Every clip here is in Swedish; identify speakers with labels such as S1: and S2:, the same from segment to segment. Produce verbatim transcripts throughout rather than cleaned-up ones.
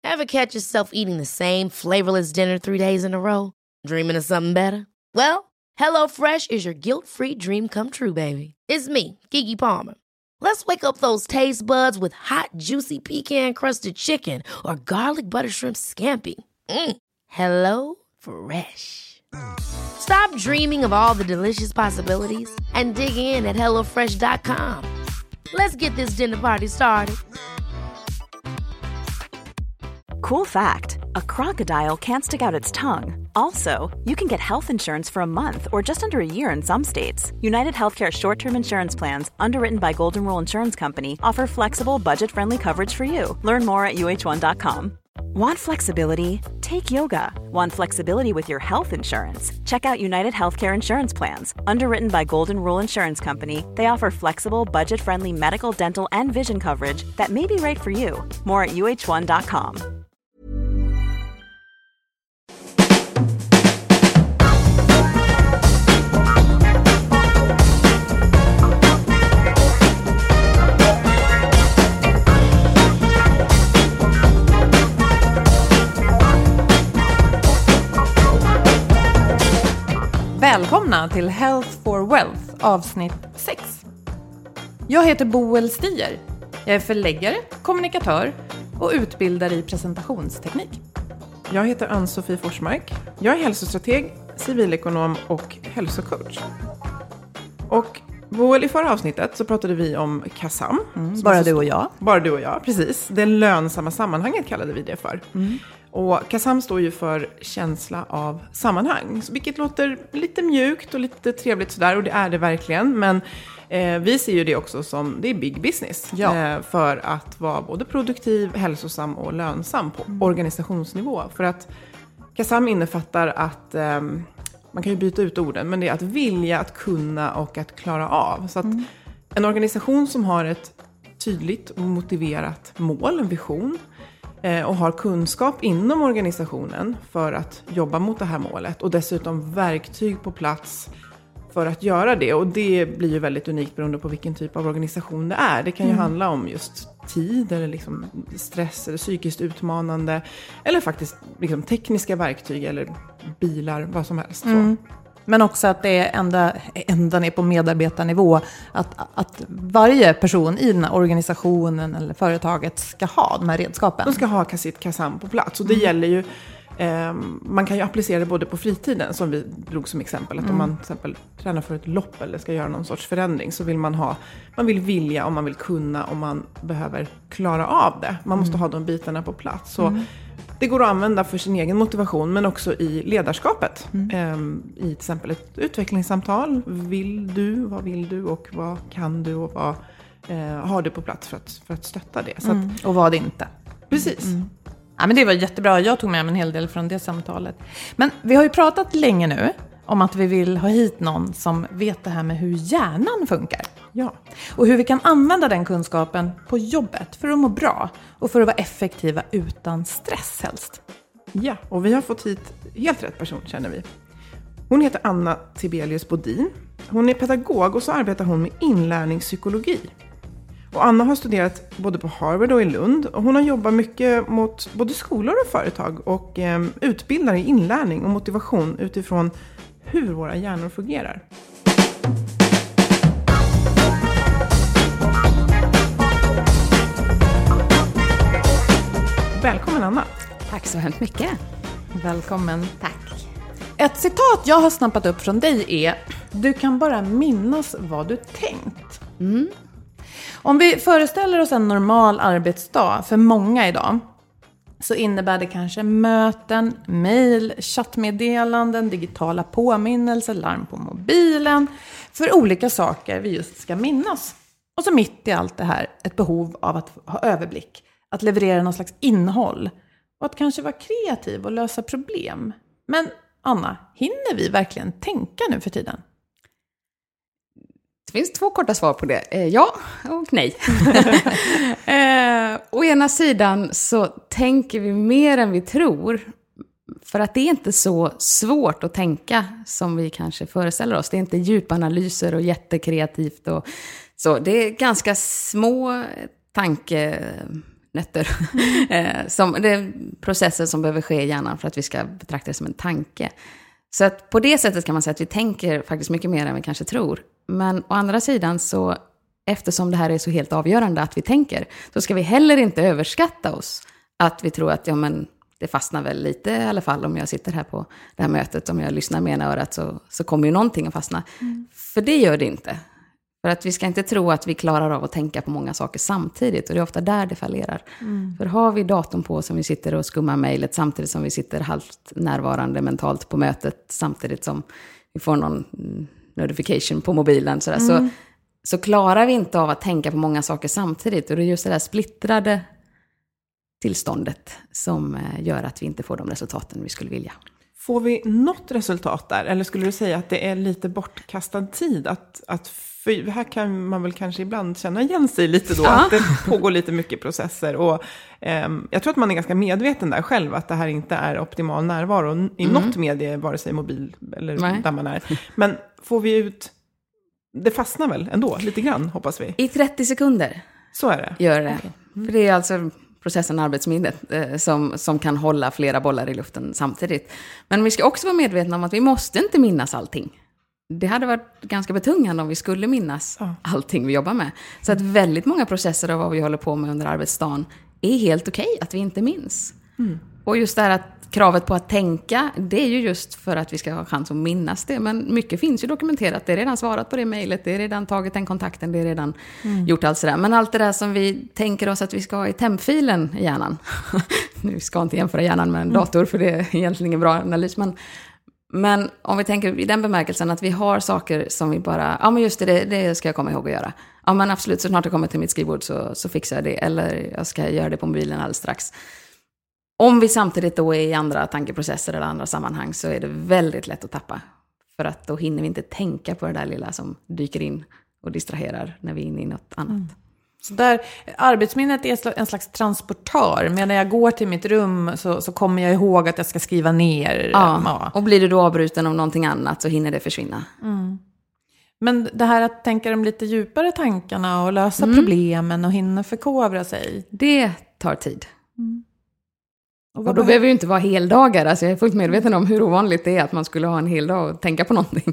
S1: Ever catch yourself eating the same flavorless dinner three days in a row? Dreaming of something better? Well, HelloFresh is your guilt-free dream come true, baby. It's me, Keke Palmer. Let's wake up those taste buds with hot, juicy pecan-crusted chicken or garlic butter shrimp scampi. Mm. Hello Fresh. Stop dreaming of all the delicious possibilities and dig in at hello fresh dot com. Let's get this dinner party started.
S2: Cool fact, a crocodile can't stick out its tongue. Also, you can get health insurance for a month or just under a year in some states. United Healthcare short-term insurance plans, underwritten by Golden Rule Insurance Company, offer flexible, budget-friendly coverage for you. Learn more at u h one dot com. Want flexibility? Take yoga. Want flexibility with your health insurance? Check out United Healthcare Insurance Plans. Underwritten by Golden Rule Insurance Company, they offer flexible, budget-friendly medical, dental, and vision coverage that may be right for you. More at u h one dot com.
S3: Välkomna till Health for Wealth, avsnitt sex. Jag heter Boel Stier. Jag är förläggare, kommunikatör och utbildare i presentationsteknik.
S4: Jag heter Ann-Sofie Forsmark. Jag är hälsostrateg, civilekonom och hälsocoach. Och Boel, i förra avsnittet så pratade vi om KASAM.
S3: Mm, bara du och jag.
S4: Bara du och jag, precis. Det lönsamma sammanhanget kallade vi det för. Mm. Och KASAM står ju för känsla av sammanhang, vilket låter lite mjukt och lite trevligt sådär, och det är det verkligen. Men eh, vi ser ju det också som, det är big business, ja. eh, för att vara både produktiv, hälsosam och lönsam på mm. organisationsnivå. För att KASAM innefattar att, eh, man kan ju byta ut orden, men det är att vilja, att kunna och att klara av. Så att mm. en organisation som har ett tydligt och motiverat mål, en vision, och har kunskap inom organisationen för att jobba mot det här målet. Och dessutom verktyg på plats för att göra det. Och det blir ju väldigt unikt beroende på vilken typ av organisation det är. Det kan ju mm. handla om just tid eller liksom stress eller psykiskt utmanande. Eller faktiskt liksom tekniska verktyg eller bilar, vad som helst. Mm.
S3: Men också att det är ända, ända ner på medarbetarnivå. Att, att varje person i den här organisationen eller företaget ska ha de här redskapen.
S4: De ska ha sitt KASAM på plats. Och det mm. gäller ju, eh, man kan ju applicera det både på fritiden, som vi drog som exempel. Att mm. om man till exempel tränar för ett lopp eller ska göra någon sorts förändring, så vill man ha, man vill vilja och man vill kunna och man behöver klara av det. Man måste mm. ha de bitarna på plats. Så mm. det går att använda för sin egen motivation, men också i ledarskapet. Mm. Ehm, I till exempel ett utvecklingssamtal. Vill du, vad vill du och vad kan du och vad eh, har du på plats för att, för att stötta det. Så
S3: mm.
S4: att,
S3: och vad inte.
S4: Precis. Mm.
S3: Ja, men det var jättebra. Jag tog med mig en hel del från det samtalet. Men vi har ju pratat länge nu om att vi vill ha hit någon som vet det här med hur hjärnan funkar.
S4: Ja.
S3: Och hur vi kan använda den kunskapen på jobbet för att må bra och för att vara effektiva utan stress helst.
S4: Ja, och vi har fått hit helt rätt person, känner vi. Hon heter Anna Tibelius Bodin. Hon är pedagog och så arbetar hon med inlärningspsykologi. Och Anna har studerat både på Harvard och i Lund. Och hon har jobbat mycket mot både skolor och företag och eh, utbildar i inlärning och motivation utifrån hur våra hjärnor fungerar. Välkommen Anna.
S5: Tack så hemskt mycket.
S3: Välkommen. Tack. Ett citat jag har snappat upp från dig är: du kan bara minnas vad du tänkt. Mm. Om vi föreställer oss en normal arbetsdag för många idag, så innebär det kanske möten, mejl, chattmeddelanden, digitala påminnelser, larm på mobilen för olika saker vi just ska minnas. Och så mitt i allt det här ett behov av att ha överblick, att leverera någon slags innehåll och att kanske vara kreativ och lösa problem. Men Anna, hinner vi verkligen tänka nu för tiden?
S5: Det finns två korta svar på det. Eh, ja och nej. eh, å ena sidan så tänker vi mer än vi tror. För att det är inte så svårt att tänka som vi kanske föreställer oss. Det är inte djupanalyser och jättekreativt. Och så. Det är ganska små tanke, nötter. Mm. som, det är processer som behöver ske i hjärnan för att vi ska betrakta det som en tanke. Så att på det sättet kan man säga att vi tänker faktiskt mycket mer än vi kanske tror. Men å andra sidan så, eftersom det här är så helt avgörande att vi tänker, så ska vi heller inte överskatta oss. Att vi tror att ja, men det fastnar väl lite i alla fall om jag sitter här på det här mötet. Om jag lyssnar med ena örat så, så kommer ju någonting att fastna. Mm. För det gör det inte. För att vi ska inte tro att vi klarar av att tänka på många saker samtidigt. Och det är ofta där det fallerar. Mm. För har vi datorn på som vi sitter och skummar mejlet samtidigt som vi sitter halvt närvarande mentalt på mötet. Samtidigt som vi får någon notification på mobilen. Sådär, mm. så, så klarar vi inte av att tänka på många saker samtidigt. Och det är just det där splittrade tillståndet som gör att vi inte får de resultaten vi skulle vilja.
S4: Får vi något resultat där? Eller skulle du säga att det är lite bortkastad tid? Att, att för här kan man väl kanske ibland känna igen sig lite då. Ja. Att det pågår lite mycket processer. Och eh, jag tror att man är ganska medveten där själv. Att det här inte är optimal närvaro i mm. något medie, vare sig mobil eller Nej. Där man är. Men får vi ut... Det fastnar väl ändå lite grann, hoppas vi.
S5: I trettio sekunder.
S4: Så är det.
S5: Gör det.
S4: Okay.
S5: Mm. För det är alltså... processen arbetsminnet eh, som, som kan hålla flera bollar i luften samtidigt. Men vi ska också vara medvetna om att vi måste inte minnas allting. Det hade varit ganska betungande om vi skulle minnas ja. allting vi jobbar med. Så att väldigt många processer av vad vi håller på med under arbetsdagen är helt okej att vi inte minns. Mm. Och just det här att kravet på att tänka, det är ju just för att vi ska ha chans att minnas det. Men mycket finns ju dokumenterat. Det är redan svarat på det mejlet, det är redan tagit den kontakten, det är redan mm. gjort allt sådär. Men allt det där som vi tänker oss att vi ska ha i tempfilen i hjärnan. Nu ska inte jämföra hjärnan med en dator för det är egentligen ingen bra analys. Men, men om vi tänker i den bemärkelsen att vi har saker som vi bara, ja men just det, det, det ska jag komma ihåg att göra. Ja men absolut, så snart jag kommer till mitt skrivbord så, så fixar jag det. Eller jag ska göra det på mobilen alldeles strax. Om vi samtidigt då är i andra tankeprocesser eller andra sammanhang så är det väldigt lätt att tappa. För att då hinner vi inte tänka på det där lilla som dyker in och distraherar när vi är inne i något annat. Mm.
S3: Så där, arbetsminnet är en slags transportör. Men när jag går till mitt rum så, så kommer jag ihåg att jag ska skriva ner.
S5: Ja, ja. Och blir du då avbruten om någonting annat så hinner det försvinna. Mm.
S3: Men det här att tänka de lite djupare tankarna och lösa mm. problemen och hinna förkovra sig.
S5: Det tar tid. Mm. Och, och då behöver ju inte vara heldagar. Alltså jag är fullt medveten om hur ovanligt det är att man skulle ha en hel dag och tänka på någonting.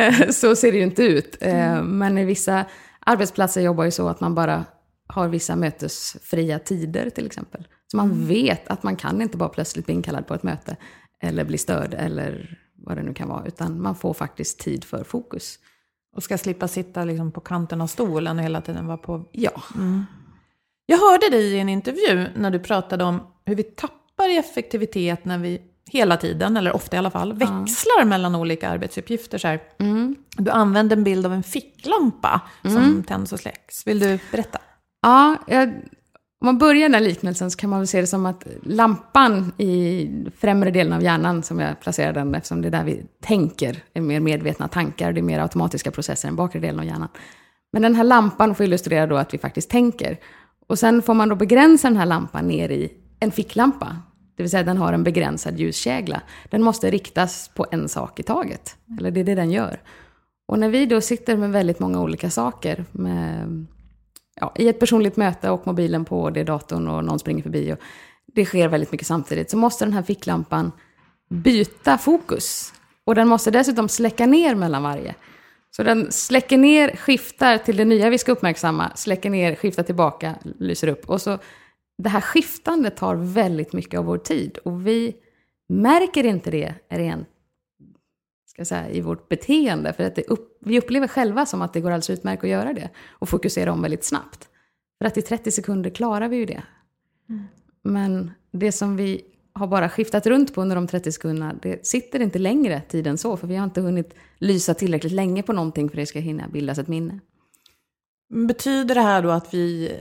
S5: Så ser det ju inte ut. Mm. Men i vissa arbetsplatser jobbar ju så att man bara har vissa mötesfria tider till exempel. Så man mm. vet att man kan inte bara plötsligt bli inkallad på ett möte eller bli störd eller vad det nu kan vara. Utan man får faktiskt tid för fokus.
S3: Och ska slippa sitta liksom på kanten av stolen och hela tiden vara på...
S5: Ja.
S3: Mm. Jag hörde dig i en intervju när du pratade om hur vi tappar i effektivitet när vi hela tiden, eller ofta i alla fall, växlar ja. mellan olika arbetsuppgifter. Så här. Mm. Du använde en bild av en ficklampa mm. som tänds och släcks. Vill du berätta?
S5: Ja, jag, om man börjar den liknelsen så kan man väl se det som att lampan i främre delen av hjärnan, som jag placerar den eftersom det är där vi tänker, är mer medvetna tankar, det är mer automatiska processer än bakre delen av hjärnan. Men den här lampan får illustrera då att vi faktiskt tänker. Och sen får man då begränsa den här lampan ner i en ficklampa. Det vill säga den har en begränsad ljuskägla. Den måste riktas på en sak i taget. Eller det är det den gör. Och när vi då sitter med väldigt många olika saker. Med, ja, i ett personligt möte och mobilen på, det är datorn och någon springer förbi. Och det sker väldigt mycket samtidigt. Så måste den här ficklampan byta fokus. Och den måste dessutom släcka ner mellan varje. Så den släcker ner, skiftar till det nya vi ska uppmärksamma. Släcker ner, skiftar tillbaka, lyser upp. Och så det här skiftandet tar väldigt mycket av vår tid. Och vi märker inte det rent, ska jag säga, i vårt beteende. För att det upp, vi upplever själva som att det går alldeles utmärkt att göra det. Och fokusera om väldigt snabbt. För att i trettio sekunder klarar vi ju det. Mm. Men det som vi har bara skiftat runt på under de trettio sekunderna, det sitter inte längre tiden så. För vi har inte hunnit lysa tillräckligt länge på någonting för att det ska hinna bildas ett minne.
S3: Betyder det här då att vi,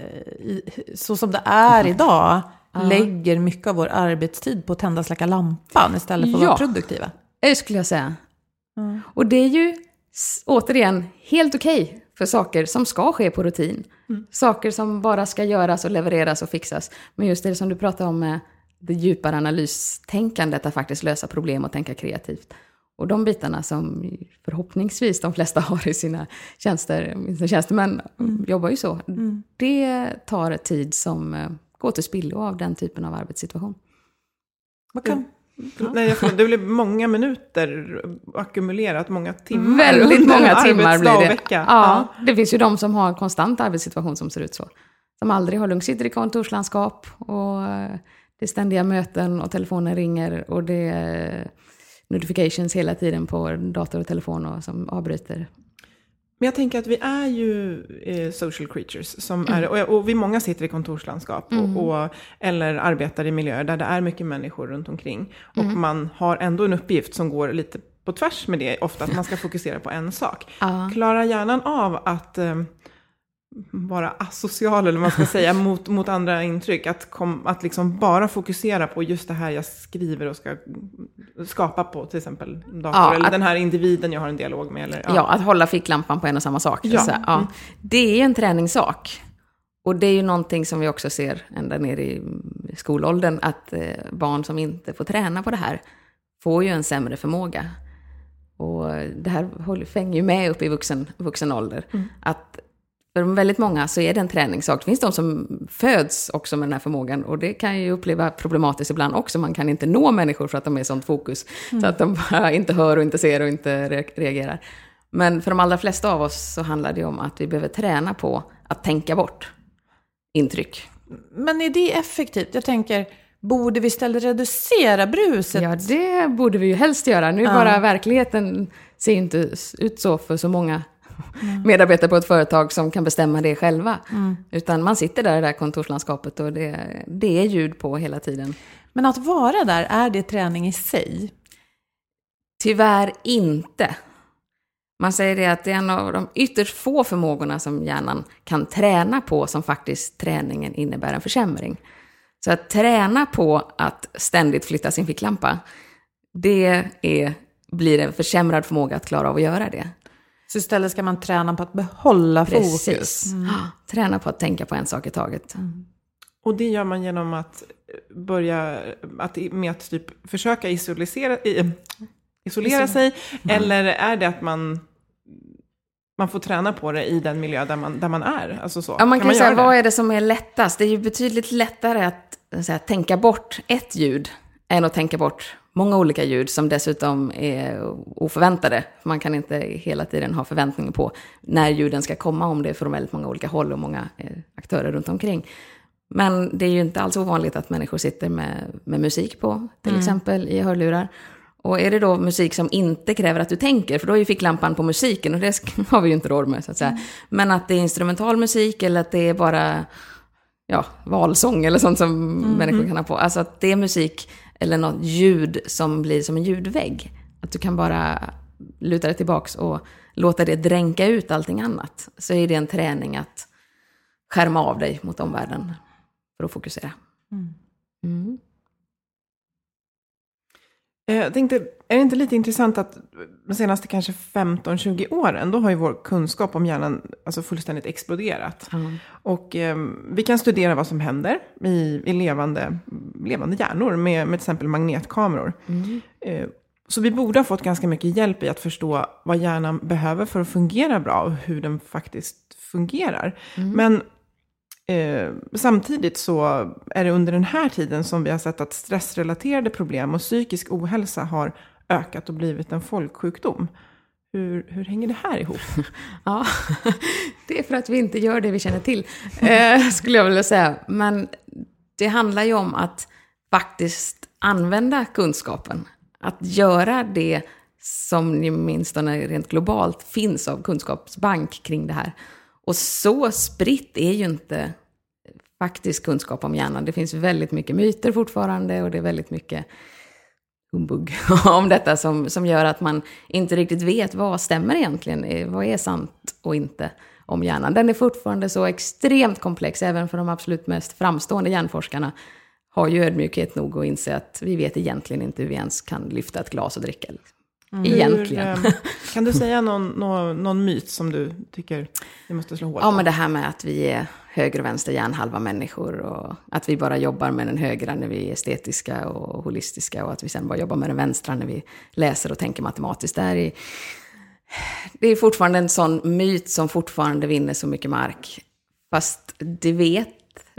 S3: så som det är idag, ja. lägger mycket av vår arbetstid på att tända och släcka lampan istället för att
S5: ja.
S3: vara produktiva?
S5: Det skulle jag säga. Mm. Och det är ju återigen helt okej för saker som ska ske på rutin. Mm. Saker som bara ska göras och levereras och fixas. Men just det som du pratar om med det djupare analystänkandet, att faktiskt lösa problem och tänka kreativt. Och de bitarna som förhoppningsvis de flesta har i sina tjänster, sina tjänstemän mm. jobbar ju så. Mm. Det tar tid som gå till spillo av den typen av arbetssituation.
S3: Vad kan...
S4: Ja. Nej, jag får, det blir många minuter ackumulerat, många timmar.
S5: Väldigt många timmar blir det.
S4: Vecka.
S5: Ja, ja, det finns ju de som har en konstant arbetssituation som ser ut så. Som aldrig har lugnt, sitter i kontorslandskap och det är ständiga möten och telefonen ringer och det är notifications hela tiden på dator och telefon och som avbryter.
S4: Men jag tänker att vi är ju eh, social creatures som är, och, och vi många sitter i kontorslandskap
S5: Mm.
S4: och, och, eller arbetar i miljöer där det är mycket människor runt omkring. Och man har ändå en uppgift som går lite på tvärs med det, ofta att man ska fokusera på en sak.
S5: Ja.
S4: Klarar hjärnan av att eh, vara asocial, eller vad man ska säga, mot, mot andra intryck? Att, kom, att liksom bara fokusera på just det här jag skriver och ska skapa på, till exempel dator,
S5: Ja,
S4: eller
S5: att,
S4: den här individen jag har en dialog med. Eller,
S5: ja. ja, att hålla ficklampan på en och samma sak.
S4: Ja.
S5: Så, ja.
S4: Mm.
S5: Det är ju en träningssak. Och det är ju någonting som vi också ser ända ner i skolåldern, att eh, barn som inte får träna på det här får ju en sämre förmåga. Och det här håller, fänger ju med upp i vuxen, vuxen ålder. Mm. Att för väldigt många så är det en träningssak. Det finns de som föds också med den här förmågan. Och det kan ju uppleva problematiskt ibland också. Man kan inte nå människor för att de är i sånt fokus. Mm. Så att de bara inte hör och inte ser och inte reagerar. Men för de allra flesta av oss så handlar det om att vi behöver träna på att tänka bort intryck.
S3: Men är det effektivt? Jag tänker, borde vi istället reducera bruset?
S5: Ja, det borde vi ju helst göra. Nu
S3: Ja.
S5: bara verkligheten ser inte ut så för så många mm. medarbetare på ett företag som kan bestämma det själva. Mm. Utan man sitter där i det här kontorslandskapet och det, det är ljud på hela tiden.
S3: Men att vara där, är det träning i sig?
S5: Tyvärr inte. Man säger det att det är en av de ytterst få förmågorna som hjärnan kan träna på som faktiskt träningen innebär en försämring. Så att träna på att ständigt flytta sin ficklampa, det är, blir en försämrad förmåga att klara av att göra det.
S3: Så istället ska man träna på att behålla
S5: Precis.
S3: fokus.
S5: Mm. Träna på att tänka på en sak i taget.
S3: Mm.
S4: Och det gör man genom att börja att, med att typ försöka isolera, isolera sig. Mm. Eller är det att man, man får träna på det i den miljö där man, där man är? Alltså så.
S5: Ja, man kan, kan man säga,
S4: vad
S5: är det som är lättast? Det är ju betydligt lättare att, att säga, tänka bort ett ljud än att tänka bort många olika ljud som dessutom är oförväntade. Man kan inte hela tiden ha förväntningar på när ljuden ska komma, om det är från väldigt många olika håll och många eh, aktörer runt omkring. Men det är ju inte alls ovanligt att människor sitter med, med musik på, till mm. exempel i hörlurar. Och är det då musik som inte kräver att du tänker, för då är ju ficklampan på musiken och det har vi ju inte råd med, så att säga. Mm. Men att det är instrumental musik eller att det är bara ja, valsång eller sånt som mm. människor kan ha på. Alltså att det är musik eller något ljud som blir som en ljudvägg. Att du kan bara luta dig tillbaks och låta det dränka ut allting annat. Så är det en träning att skärma av dig mot omvärlden för att fokusera. Mm. Mm.
S4: Jag tänkte, är det inte lite intressant att de senaste kanske femton tjugo åren, då har ju vår kunskap om hjärnan alltså fullständigt exploderat. Mm. Och eh, vi kan studera vad som händer i, i levande, levande hjärnor med, med till exempel magnetkameror. Mm. Eh, så vi borde ha fått ganska mycket hjälp i att förstå vad hjärnan behöver för att fungera bra och hur den faktiskt fungerar. Mm. Men Eh, samtidigt så är det under den här tiden som vi har sett att stressrelaterade problem och psykisk ohälsa har ökat och blivit en folksjukdom. Hur, hur hänger det här ihop?
S5: Ja, det är för att vi inte gör det vi känner till, eh, skulle jag vilja säga. Men det handlar ju om att faktiskt använda kunskapen. Att göra det som åtminstone rent globalt finns av kunskapsbank kring det här. Och så spritt är ju inte faktisk kunskap om hjärnan. Det finns väldigt mycket myter fortfarande och det är väldigt mycket humbug om detta som, som gör att man inte riktigt vet vad stämmer egentligen. Vad är sant och inte om hjärnan. Den är fortfarande så extremt komplex, även för de absolut mest framstående hjärnforskarna har ju ödmjukhet nog att inse att vi vet egentligen inte hur vi ens kan lyfta ett glas och dricka. Mm. Egentligen.
S4: Hur, kan du säga någon, någon, någon myt som du tycker vi måste slå hål på?
S5: Ja, men det här med att vi är höger och vänster hjärnhalva människor och att vi bara jobbar med den högra när vi är estetiska och holistiska och att vi sen bara jobbar med den vänstra när vi läser och tänker matematiskt. Det, är, det är fortfarande en sån myt som fortfarande vinner så mycket mark. Fast det vet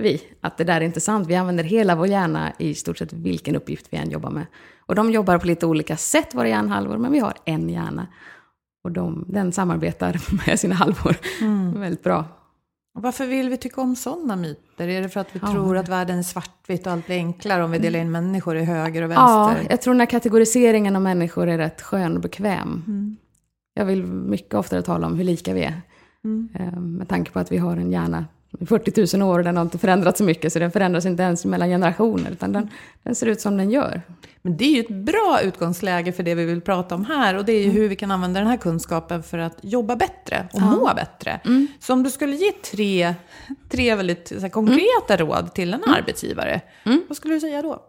S5: vi att det där är inte sant. Vi använder hela vår hjärna i stort sett vilken uppgift vi än jobbar med. Och de jobbar på lite olika sätt, våra hjärnhalvor, men vi har en hjärna. Och de, den samarbetar med sina halvor mm. väldigt bra.
S3: Och varför vill vi tycka om sådana myter? Är det för att vi ja. tror att världen är svartvitt och allt blir enklare om vi delar in människor i höger och vänster?
S5: Ja, jag tror den här kategoriseringen av människor är rätt skön och bekväm. Mm. Jag vill mycket oftare tala om hur lika vi är. Mm. Med tanke på att vi har en hjärna i fyrtio tusen år och den har inte förändrats så mycket, så den förändras inte ens mellan generationer, utan den, den ser ut som den gör.
S3: Men det är ju ett bra utgångsläge för det vi vill prata om här, och det är ju mm. hur vi kan använda den här kunskapen för att jobba bättre och ja. må bättre. Mm. Så om du skulle ge tre, tre väldigt så här, konkreta mm. råd till en mm. arbetsgivare, mm. vad skulle du säga då?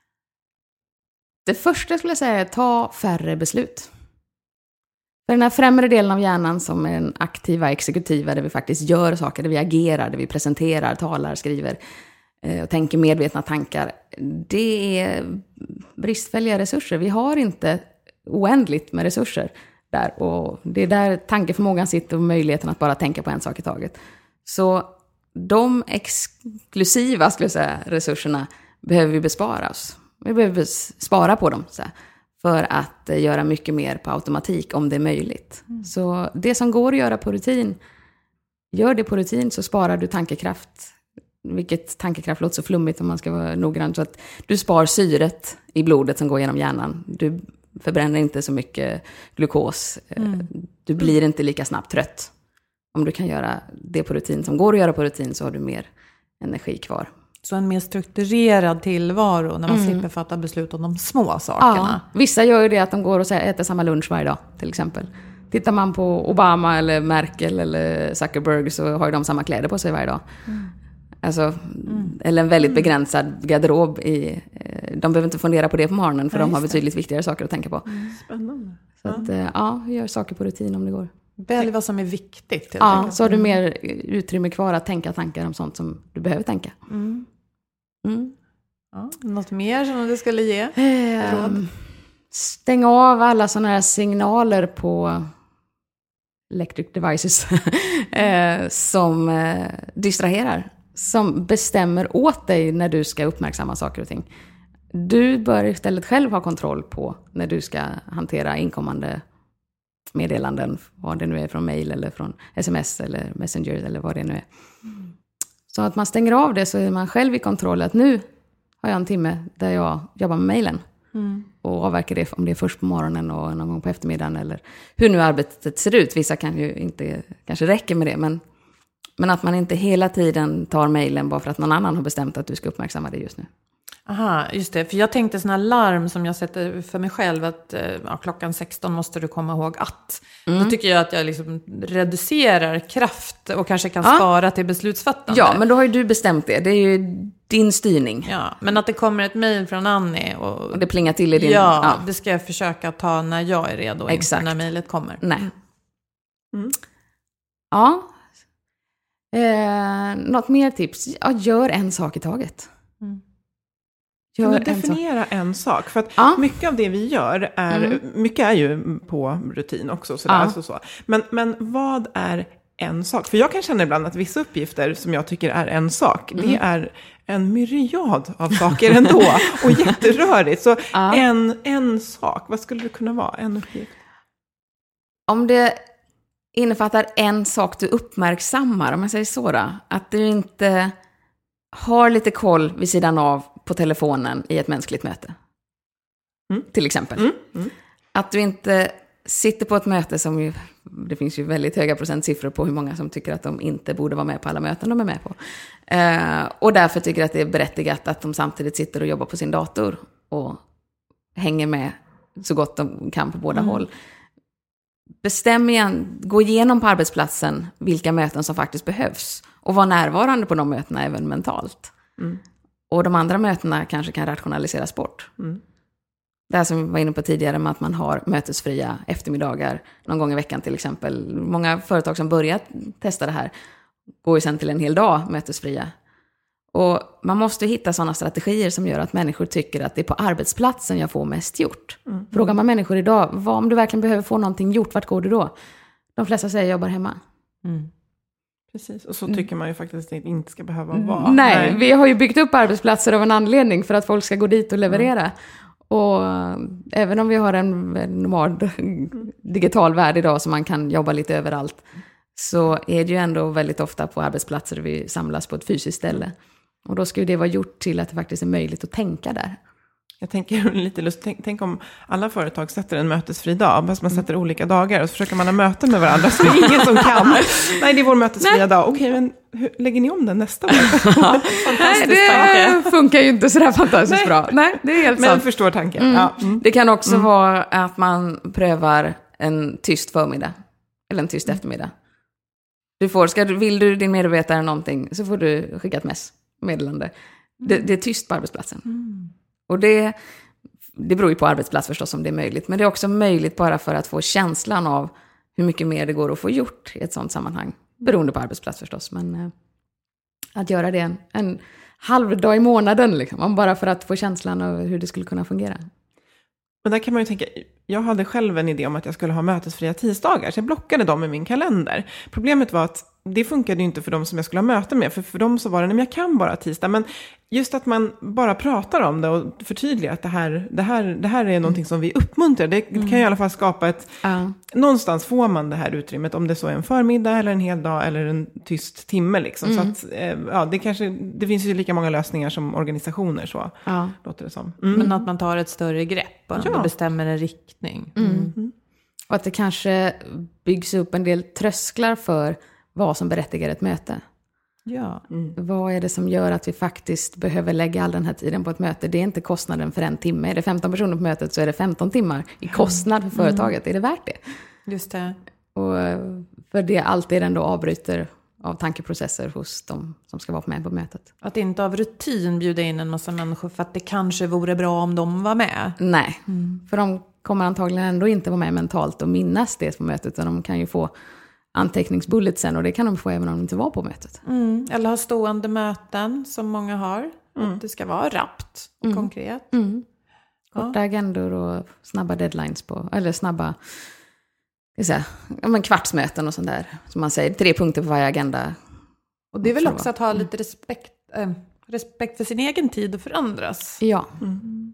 S5: Det första skulle jag säga är ta färre beslut. För den här främre delen av hjärnan som är den aktiva, exekutiva, där vi faktiskt gör saker, där vi agerar, där vi presenterar, talar, skriver eh, och tänker medvetna tankar. Det är bristfälliga resurser. Vi har inte oändligt med resurser där. Och det är där tankeförmågan sitter och möjligheten att bara tänka på en sak i taget. Så de exklusiva, skulle jag säga, resurserna behöver vi bespara oss. Vi behöver spara på dem, så här. För att eh, göra mycket mer på automatik om det är möjligt. Mm. Så det som går att göra på rutin, gör det på rutin så sparar du tankekraft. Vilket tankekraft låter så flummigt om man ska vara noggrann. Så att du spar syret i blodet som går genom hjärnan. Du förbränner inte så mycket glukos. Mm. Du blir inte lika snabbt trött. Om du kan göra det på rutin som går att göra på rutin, så har du mer energi kvar.
S3: Så en mer strukturerad tillvaro när man mm. slipper fatta beslut om de små sakerna.
S5: Ja, vissa gör ju det att de går och äter samma lunch varje dag, till exempel. Tittar man på Obama eller Merkel eller Zuckerberg, så har ju de samma kläder på sig varje dag. Mm. Alltså, mm. Eller en väldigt begränsad garderob. I, de behöver inte fundera på det på morgonen, för ja, de har betydligt viktigare saker att tänka på.
S3: Mm. Spännande.
S5: Så att, ja. ja, gör saker på rutin om det går.
S3: Välj vad som är viktigt.
S5: Ja, enkelt. Så har du mer utrymme kvar att tänka tankar om sånt som du behöver tänka.
S3: Mm. Mm. Ja, något mer som du skulle ge?
S5: Eh, stäng av alla sådana här signaler på electric devices eh, som eh, distraherar. Som bestämmer åt dig när du ska uppmärksamma saker och ting. Du bör istället själv ha kontroll på när du ska hantera inkommande meddelanden. Vad det nu är, från mail eller från sms eller messenger eller vad det nu är. Mm. Så att man stänger av det, så är man själv i kontroll. Att nu har jag en timme där jag jobbar med mejlen. Mm. Och avverkar det om det är först på morgonen och någon gång på eftermiddagen. Eller hur nu arbetet ser ut. Vissa kan ju inte, kanske räcker med det. Men, men att man inte hela tiden tar mejlen bara för att någon annan har bestämt att du ska uppmärksamma det just nu.
S3: Aha, just det. För jag tänkte sådana larm som jag sätter för mig själv. Att ja, klockan sexton måste du komma ihåg att. Mm. Då tycker jag att jag liksom reducerar kraft och kanske kan ja. spara till beslutsfattande.
S5: Ja, men då har ju du bestämt det. Det är ju din styrning.
S3: Ja, men att det kommer ett mejl från Annie. Och,
S5: och det plingar till i din...
S3: Ja, ja, det ska jag försöka ta när jag är redo.
S5: Exakt.
S3: När mejlet kommer.
S5: Nej. Mm. Ja. Eh, något mer tips? Ja, gör en sak i taget.
S4: Mm. Kan du definiera en sak? För att
S5: ja.
S4: mycket av det vi gör är, mm. mycket är ju på rutin också. Sådär,
S5: ja.
S4: alltså så. Men, men vad är en sak? För jag kan känna ibland att vissa uppgifter som jag tycker är en sak, mm. det är en myriad av saker ändå. Och jätterörigt. Så ja. en, en sak, vad skulle det kunna vara? En uppgift?
S5: Om det innefattar en sak du uppmärksammar, om jag säger så då, att du inte har lite koll vid sidan av på telefonen i ett mänskligt möte. Mm. Till exempel. Mm. Mm. Att du inte sitter på ett möte som ju, det finns ju väldigt höga procentsiffror på hur många som tycker att de inte borde vara med på alla möten de är med på. Eh, och därför tycker att det är berättigat att de samtidigt sitter och jobbar på sin dator och hänger med så gott de kan på båda mm. håll. Bestäm igen, gå igenom på arbetsplatsen vilka möten som faktiskt behövs. Och vara närvarande på de mötena även mentalt. Mm. Och de andra mötena kanske kan rationaliseras bort. Mm. Det här som vi var inne på tidigare med att man har mötesfria eftermiddagar någon gång i veckan till exempel. Många företag som börjat testa det här går ju sen till en hel dag mötesfria. Och man måste hitta sådana strategier som gör att människor tycker att det är på arbetsplatsen jag får mest gjort. Mm. Frågar man människor idag, vad, om du verkligen behöver få någonting gjort, vart går du då? De flesta säger jag jobbar hemma. Mm.
S4: Precis, och så tycker man ju faktiskt att det inte ska behöva vara.
S5: Nej, Nej, vi har ju byggt upp arbetsplatser av en anledning för att folk ska gå dit och leverera. Mm. Och även om vi har en, en normal digital värld idag som man kan jobba lite överallt, så är det ju ändå väldigt ofta på arbetsplatser där vi samlas på ett fysiskt ställe. Och då ska ju det vara gjort till att det faktiskt är möjligt att tänka där. Jag
S4: tänker lite lust, tänk, tänk om alla företag sätter en mötesfri dag, fast man sätter mm. olika dagar och så försöker man ha möten med varandra så det är ingen som kan. Nej, det är vår mötesfria Nej. dag. Okej, men hur, lägger ni om den nästa år?
S5: Nej, det tanke. funkar ju inte sådär fantastiskt Nej. bra. Nej, det är helt
S4: men
S5: sant.
S4: Men förstår tanken.
S5: Mm.
S4: Ja.
S5: Mm. Det kan också mm. vara att man prövar en tyst förmiddag eller en tyst mm. eftermiddag. Du får, ska du, vill du din medarbetare någonting så får du skicka ett mess, meddelande. Mm. Det, det är tyst på arbetsplatsen. Mm. Och det, det beror ju på arbetsplats förstås om det är möjligt. Men det är också möjligt bara för att få känslan av hur mycket mer det går att få gjort i ett sådant sammanhang. Beroende på arbetsplats förstås. Men eh, att göra det en, en halv dag i månaden liksom. Bara för att få känslan av hur det skulle kunna fungera.
S4: Men där kan man ju tänka, jag hade själv en idé om att jag skulle ha mötesfria tisdagar. Så jag blockade dem i min kalender. Problemet var att det funkade ju inte för dem som jag skulle ha möte med. För för dem så var det, nej, men jag kan bara tisdag. Men just att man bara pratar om det och förtydligar att det här, det här, det här är någonting som vi uppmuntrar. Det mm. kan i alla fall skapa ett... Uh. Någonstans får man det här utrymmet. Om det så är en förmiddag eller en hel dag eller en tyst timme. Liksom. Mm. Så att, eh, ja, det, kanske, det finns ju lika många lösningar som organisationer. Så uh. låter det som.
S3: Mm. Men att man tar ett större grepp och ja. bestämmer en riktning.
S5: Mm. Mm. Och att det kanske byggs upp en del trösklar för vad som berättigar ett möte.
S3: Ja.
S5: Mm. Vad är det som gör att vi faktiskt behöver lägga all den här tiden på ett möte? Det är inte kostnaden för en timme. Är det femton personer på mötet så är det femton timmar i kostnad för företaget. Mm. Är det värt det?
S3: Just det.
S5: Och för det alltid ändå avbryter av tankeprocesser hos de som ska vara med på mötet.
S3: Att inte av rutin bjuda in en massa människor för att det kanske vore bra om de var med.
S5: Nej, mm. för de kommer antagligen ändå inte vara med mentalt och minnas det på mötet. Utan de kan ju få anteckningsbullet sen och det kan de få även om de inte var på mötet.
S3: Mm. Eller ha stående möten som många har. Mm. Att det ska vara rappt och mm. konkret.
S5: Mm. Korta ja. agendor och snabba deadlines på, eller snabba jag säga, ja, men kvartsmöten och sånt där. Som man säger, tre punkter på varje agenda.
S3: Och det är väl också att ha lite respekt, äh, respekt för sin egen tid och för andras.
S5: Ja. Mm.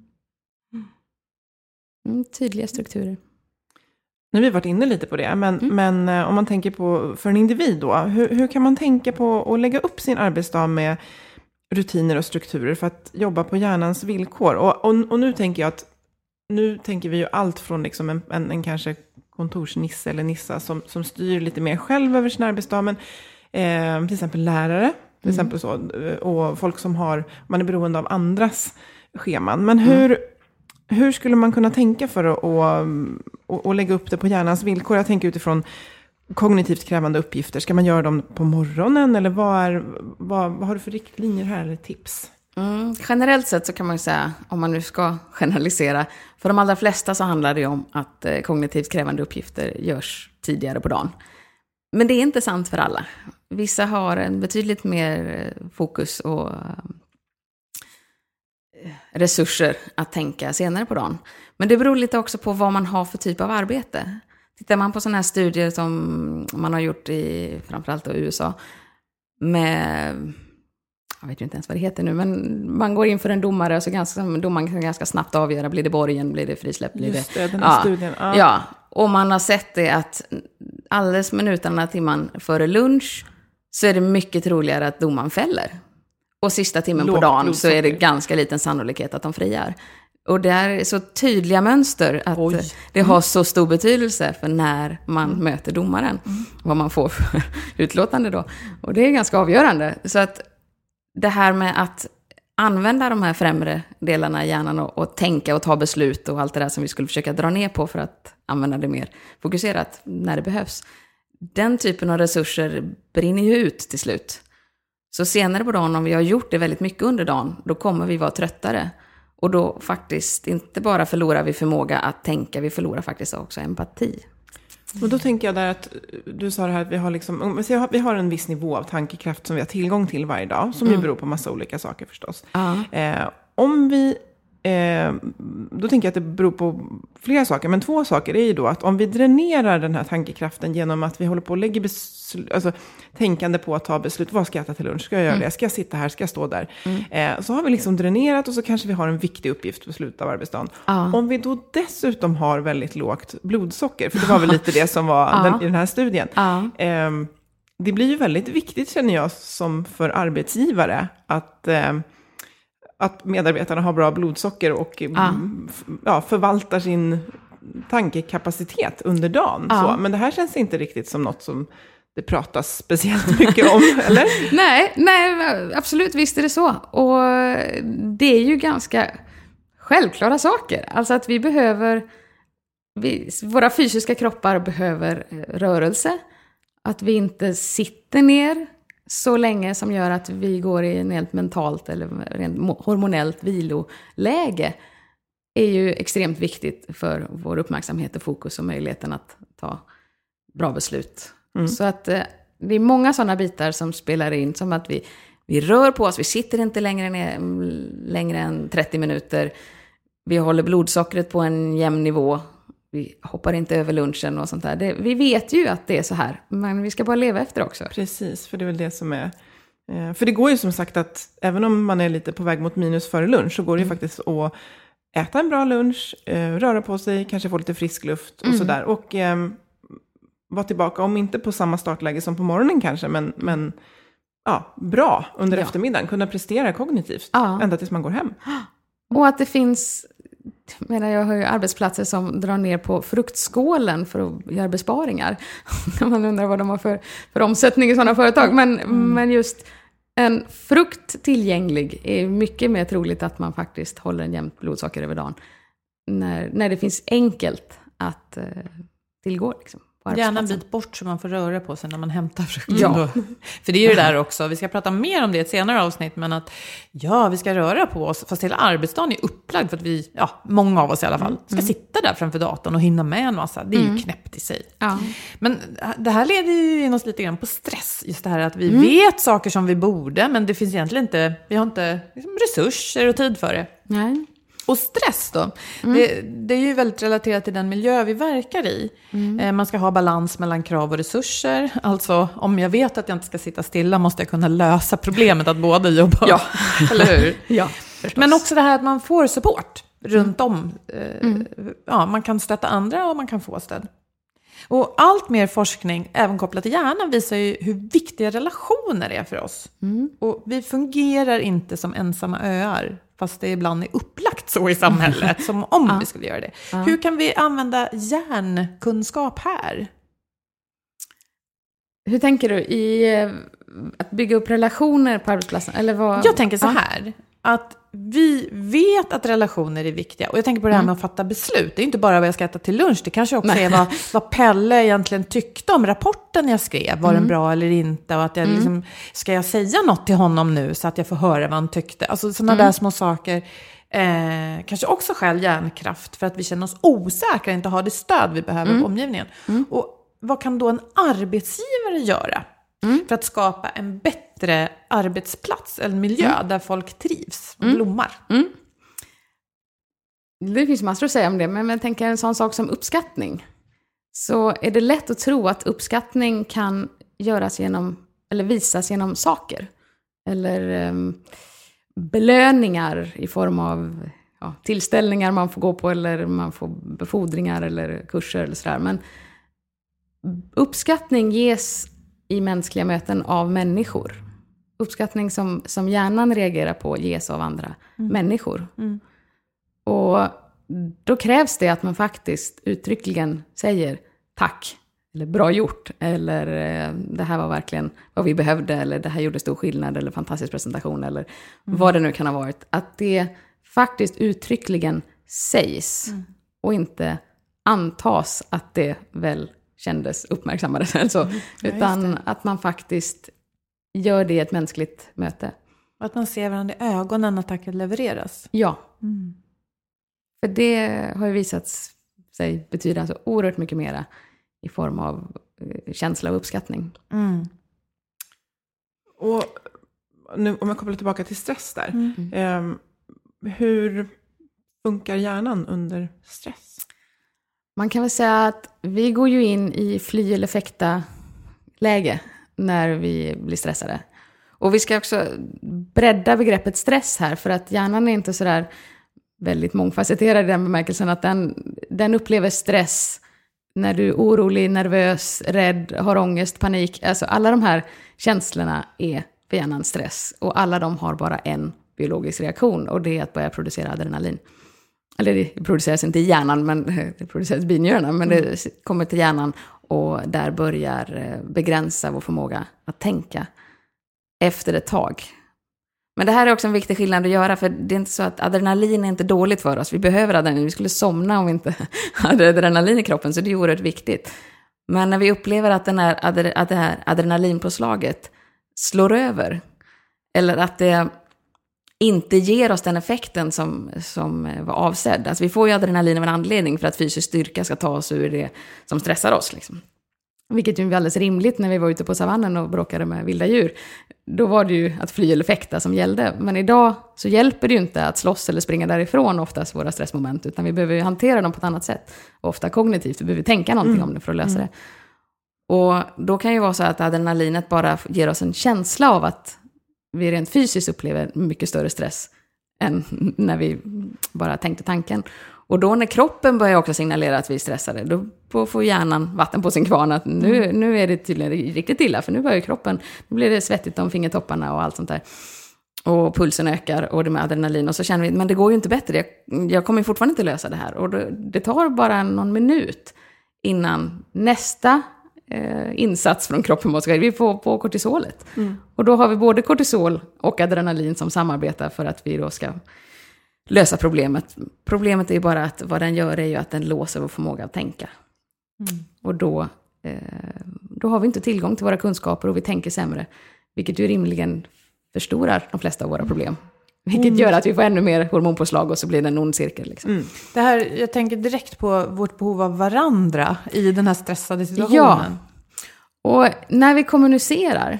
S5: Mm, tydliga strukturer.
S4: Nu har vi varit inne lite på det, men, mm. men eh, om man tänker på för en individ då, hur, hur kan man tänka på att lägga upp sin arbetsdag med rutiner och strukturer för att jobba på hjärnans villkor? Och, och, och nu tänker jag att, nu tänker vi ju allt från liksom en, en, en kanske kontorsnisse eller nissa som, som styr lite mer själv över sin arbetsdag, men eh, till exempel lärare, till mm. exempel så, och folk som har, man är beroende av andras scheman. Men hur... Mm. Hur skulle man kunna tänka för att och, och, och lägga upp det på hjärnans villkor? Jag tänker utifrån kognitivt krävande uppgifter. Ska man göra dem på morgonen? Eller vad, är, vad, vad har du för riktlinjer här eller tips?
S5: Mm, generellt sett så kan man ju säga, om man nu ska generalisera, för de allra flesta så handlar det om att eh, kognitivt krävande uppgifter görs tidigare på dagen. Men det är inte sant för alla. Vissa har en betydligt mer fokus och resurser att tänka senare på dagen. Men det beror lite också på vad man har för typ av arbete. Tittar man på sådana här studier som man har gjort i framförallt i U S A med, jag vet ju inte ens vad det heter nu, men man går in för en domare och så ganska, domaren kan ganska snabbt avgöra, blir det borgen, blir det frisläpp, blir
S4: Just
S5: det,
S4: det den här
S5: ja,
S4: studien. Ja.
S5: ja, och man har sett det att alldeles minuterna timman före lunch så är det mycket troligare att domaren fäller. Och sista timmen Låg, på dagen så är det ganska liten sannolikhet att de friar. Och det är så tydliga mönster att Oj. det har så stor betydelse för när man mm. möter domaren. Mm. Vad man får för utlåtande då. Och det är ganska avgörande. Så att det här med att använda de här främre delarna i hjärnan och, och tänka och ta beslut och allt det där som vi skulle försöka dra ner på för att använda det mer fokuserat när det behövs. Den typen av resurser brinner ju ut till slut. Så senare på dagen, om vi har gjort det väldigt mycket under dagen, då kommer vi vara tröttare. Och då faktiskt inte bara förlorar vi förmåga att tänka, vi förlorar faktiskt också empati.
S4: Och då tänker jag där att du sa det här att vi har, liksom, vi har en viss nivå av tankekraft som vi har tillgång till varje dag. Som mm. ju beror på massa olika saker förstås.
S5: Uh.
S4: Eh, om vi Eh, då tänker jag att det beror på flera saker. Men två saker är ju då att om vi dränerar den här tankekraften genom att vi håller på och lägger beslut, alltså tänkande på att ta beslut. Vad ska jag äta till lunch? Ska jag göra mm. det? Ska jag sitta här? Ska jag stå där? Mm. Eh, så har vi liksom dränerat och så kanske vi har en viktig uppgift på slutet av arbetsdagen. Ah. Om vi då dessutom har väldigt lågt blodsocker, för det var väl lite det som var ah. den, i den här studien. Ah. Eh, det blir ju väldigt viktigt, känner jag, som för arbetsgivare att... Eh, att medarbetarna har bra blodsocker och ah. ja, förvaltar sin tankekapacitet under dagen. Ah. Så. Men det här känns inte riktigt som något som det pratas speciellt mycket om, eller?
S5: Nej, nej, absolut, visst är det så. Och det är ju ganska självklara saker. Alltså att vi behöver, vi, våra fysiska kroppar behöver rörelse. Att vi inte sitter ner så länge som gör att vi går i en helt mentalt eller rent hormonellt viloläge är ju extremt viktigt för vår uppmärksamhet och fokus och möjligheten att ta bra beslut. Mm. Så att eh, det är många sådana bitar som spelar in, som att vi, vi rör på oss, vi sitter inte längre, ner, längre än trettio minuter, vi håller blodsockret på en jämn nivå, vi hoppar inte över lunchen och sånt där. Det, vi vet ju att det är så här, men vi ska bara leva efter också.
S4: Precis, för det är väl det som är... Eh, för det går ju som sagt att även om man är lite på väg mot minus före lunch så går det ju mm. faktiskt att äta en bra lunch, eh, röra på sig, kanske få lite frisk luft och mm. sådär. Och eh, vara tillbaka, om inte på samma startläge som på morgonen kanske, men, men ja, bra under ja. eftermiddagen. Kunna prestera kognitivt ja. ända tills man går hem.
S5: Och att det finns... menar jag har ju arbetsplatser som drar ner på fruktskålen för att göra besparingar. Man undrar vad de har för, för omsättning i sådana företag. Men, mm. men just en frukt tillgänglig är mycket mer troligt att man faktiskt håller en jämnt blodsocker över dagen. När, när det finns enkelt att eh, tillgå liksom.
S3: Gärna en bit bort så man får röra på sig när man hämtar frukten. Ja. För det är ju det där också. Vi ska prata mer om det i ett senare avsnitt. Men att ja, vi ska röra på oss. Fast hela arbetsdagen är upplagd för att vi, ja, många av oss i alla fall, ska mm. sitta där framför datorn och hinna med en massa. Det är mm. ju knäppt i sig. Ja. Men det här leder ju in oss lite grann på stress. Just det här att vi mm. vet saker som vi borde. Men det finns egentligen inte, vi har inte liksom, resurser och tid för det. Nej. Och stress då, mm. det, det är ju väldigt relaterat till den miljö vi verkar i. Mm. Eh, man ska ha balans mellan krav och resurser. Alltså om jag vet att jag inte ska sitta stilla måste jag kunna lösa problemet att båda jobbar.
S4: Ja,
S3: eller hur?
S5: Ja,
S3: men också det här att man får support runt om. Eh, mm. Ja, man kan stötta andra och man kan få stöd. Och allt mer forskning, även kopplat till hjärnan, visar ju hur viktiga relationer är för oss. Mm. Och vi fungerar inte som ensamma öar, fast det ibland är upplagt så i samhället, som om ja. vi skulle göra det. Ja. Hur kan vi använda hjärnkunskap här?
S5: Hur tänker du i att bygga upp relationer på arbetsplatsen? Eller vad?
S3: Jag tänker så här, att vi vet att relationer är viktiga. Och jag tänker på det här med att fatta beslut. Det är inte bara vad jag ska äta till lunch. Det kanske också Nej. är vad, vad Pelle egentligen tyckte om rapporten jag skrev. Var mm. den bra eller inte? Och att jag mm. liksom, ska jag säga något till honom nu så att jag får höra vad han tyckte? Alltså sådana mm. där små saker. Eh, kanske också skäl hjärnkraft. För att vi känner oss osäkra. Inte har det stöd vi behöver mm. på omgivningen. Mm. Och vad kan då en arbetsgivare göra? Mm. För att skapa en bättre arbetsplats, en miljö mm. där folk trivs och mm. blommar. Mm.
S5: Det finns massor att säga om det, men jag tänker en sån sak som uppskattning. Så är det lätt att tro att uppskattning kan göras genom, eller visas genom saker. Eller um, belöningar i form av ja, tillställningar man får gå på, eller man får befordringar eller kurser eller sådär. Men uppskattning ges i mänskliga möten av människor. Uppskattning som, som hjärnan reagerar på ges av andra mm. människor. Mm. Och då krävs det att man faktiskt uttryckligen säger tack. Eller bra gjort. Eller det här var verkligen vad vi behövde. Eller det här gjorde stor skillnad. Eller fantastisk presentation. Eller mm. vad det nu kan ha varit. Att det faktiskt uttryckligen sägs. Mm. Och inte antas att det väl kändes uppmärksammade. Alltså, mm, ja, utan att man faktiskt gör det i ett mänskligt möte.
S3: Och att man ser varandra i ögonen när tacket levereras.
S5: Ja. Mm. För det har ju visat sig betyda så oerhört mycket mera i form av eh, känsla av uppskattning. Mm.
S4: Och nu, om jag kopplar tillbaka till stress där. Mm. Eh, hur funkar hjärnan under stress?
S5: Man kan väl säga att vi går ju in i fly eller fäkta läge när vi blir stressade. Och vi ska också bredda begreppet stress här, för att hjärnan är inte sådär väldigt mångfacetterad i den bemärkelsen att den, den upplever stress när du är orolig, nervös, rädd, har ångest, panik. Alltså alla de här känslorna är för hjärnan stress. Och alla de har bara en biologisk reaktion, och det är att börja producera adrenalin. Eller det produceras inte i hjärnan, men det produceras i binjurarna, men det kommer till hjärnan och där börjar begränsa vår förmåga att tänka efter ett tag. Men det här är också en viktig skillnad att göra, för det är inte så att adrenalin är inte dåligt för oss. Vi behöver adrenalin, vi skulle somna om vi inte hade adrenalin i kroppen, så det är oerhört viktigt. Men när vi upplever att, den här, att det här adrenalinpåslaget slår över, eller att det inte ger oss den effekten som, som var avsedd. Alltså vi får ju adrenalin av en anledning för att fysisk styrka ska ta oss ur det som stressar oss. Liksom. Vilket ju är alldeles rimligt när vi var ute på savannen och bråkade med vilda djur. Då var det ju att fly eller fäkta som gällde. Men idag så hjälper det ju inte att slåss eller springa därifrån oftast våra stressmoment. Utan vi behöver ju hantera dem på ett annat sätt. Och ofta kognitivt, vi behöver tänka någonting mm. om det för att lösa mm. det. Och då kan ju vara så att adrenalinet bara ger oss en känsla av att vi rent fysiskt upplever mycket större stress än när vi bara tänkte tanken. Och då när kroppen börjar också signalera att vi är stressade, då får hjärnan vatten på sin kvarn att nu, nu är det tydligen riktigt illa, för nu börjar kroppen, nu blir det svettigt om fingertopparna och allt sånt där. Och pulsen ökar och det med adrenalin, och så känner vi, men det går ju inte bättre, jag, jag kommer fortfarande inte lösa det här. Och det, det tar bara någon minut innan nästa eh, insats från kroppen måste vi får på kortisolet. Mm. Och då har vi både kortisol och adrenalin som samarbetar för att vi då ska lösa problemet. Problemet är ju bara att vad den gör är ju att den låser vår förmåga att tänka. Mm. Och då, eh, då har vi inte tillgång till våra kunskaper och vi tänker sämre. Vilket ju rimligen förstorar de flesta av våra problem. Vilket mm. gör att vi får ännu mer hormonpåslag och så blir det en ond cirkel. Liksom.
S3: Mm. Det här, jag tänker direkt på vårt behov av varandra i den här stressade situationen.
S5: Ja, och när vi kommunicerar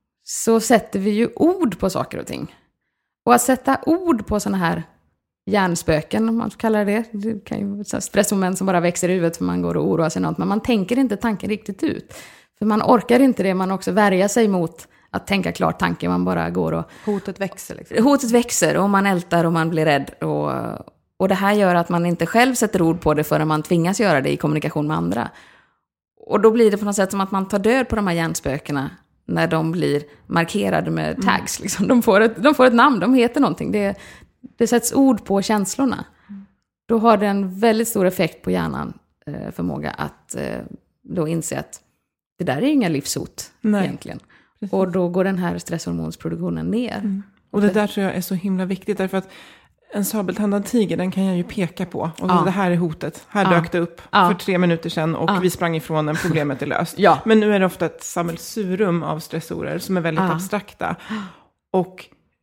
S5: så sätter vi ju ord på saker och ting. Och att sätta ord på såna här hjärnspöken, om man kallar det. Det kan ju vara stressmoment som bara växer i huvudet för man går och oroar sig något. Men man tänker inte tanken riktigt ut. För man orkar inte det, man också värja sig mot att tänka klart tanken. Man bara går och...
S3: Hotet växer liksom.
S5: Hotet växer och man ältar och man blir rädd. Och, och det här gör att man inte själv sätter ord på det förrän man tvingas göra det i kommunikation med andra. Och då blir det på något sätt som att man tar död på de här hjärnspökena när de blir markerade med tags. Mm. Liksom. De, får ett, de får ett namn, de heter någonting. Det, det sätts ord på känslorna. Mm. Då har det en väldigt stor effekt på hjärnan, eh, förmåga att eh, då inse att det där är inga livshot. Nej. Egentligen. Precis. Och då går den här stresshormonsproduktionen ner. Mm.
S4: Och det där tror jag är så himla viktigt, därför att en sabeltandad tiger, den kan jag ju peka på. Och ja. Det här är hotet. Här ja. Dök det upp ja. För tre minuter sedan och ja. Vi sprang ifrån den, problemet är löst. Ja. Men nu är det ofta ett sammelsurium av stressorer som är väldigt ja. Abstrakta. Och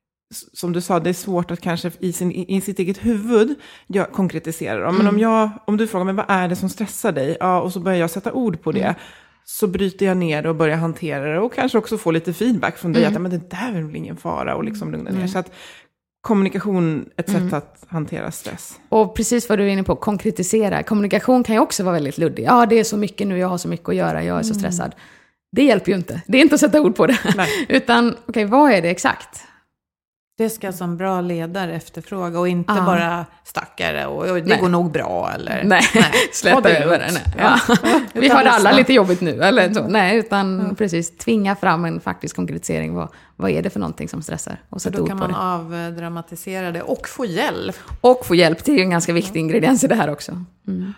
S4: som du sa, det är svårt att kanske i, sin, i sitt eget huvud jag konkretisera dem. Mm. Men om, jag, om du frågar mig, vad är det som stressar dig? Ja, och så börjar jag sätta ord på det. Mm. Så bryter jag ner det och börjar hantera det. Och kanske också få lite feedback från dig. Mm. Att men det där är väl ingen fara. Och liksom lugna ner. Mm. Så att kommunikation är ett sätt mm. att hantera stress.
S5: Och precis vad du är inne på, konkretisera. Kommunikation kan ju också vara väldigt luddig. Ja, det är så mycket nu, jag har så mycket att göra, jag är så stressad. Mm. Det hjälper ju inte. Det är inte att sätta ord på det. Utan, okej, okay, vad är det exakt?
S3: Det ska som bra ledare efterfråga och inte ah. bara stackare och, och det nej. Går nog bra eller
S5: nej, nej. Släppa över det. Nej. Ja. Vi har det alla lite jobbigt nu eller så. Nej, utan mm. precis tvinga fram en faktisk konkretisering. Vad, vad är det för någonting som stressar? Och
S3: så då kan man det. Avdramatisera det och få hjälp.
S5: Och få hjälp, det är ju en ganska viktig ingrediens i det här också. Mm.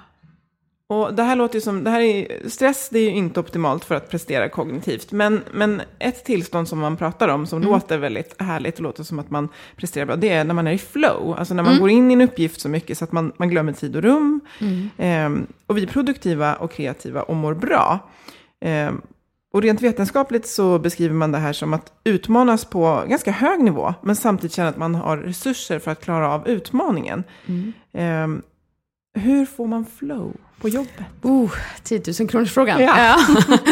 S4: Och det här låter ju som, det här är, stress det är ju inte optimalt för att prestera kognitivt. Men, men ett tillstånd som man pratar om som mm. låter väldigt härligt och låter som att man presterar bra, det är när man är i flow. Alltså när man mm. går in i en uppgift så mycket så att man, man glömmer tid och rum. Mm. Eh, och vi är produktiva och kreativa och mår bra. Eh, och rent vetenskapligt så beskriver man det här som att utmanas på ganska hög nivå. Men samtidigt känna att man har resurser för att klara av utmaningen. Mm. Eh, hur får man flow på jobbet?
S5: Oh, tio tusen kronors frågan. Ja. Ja.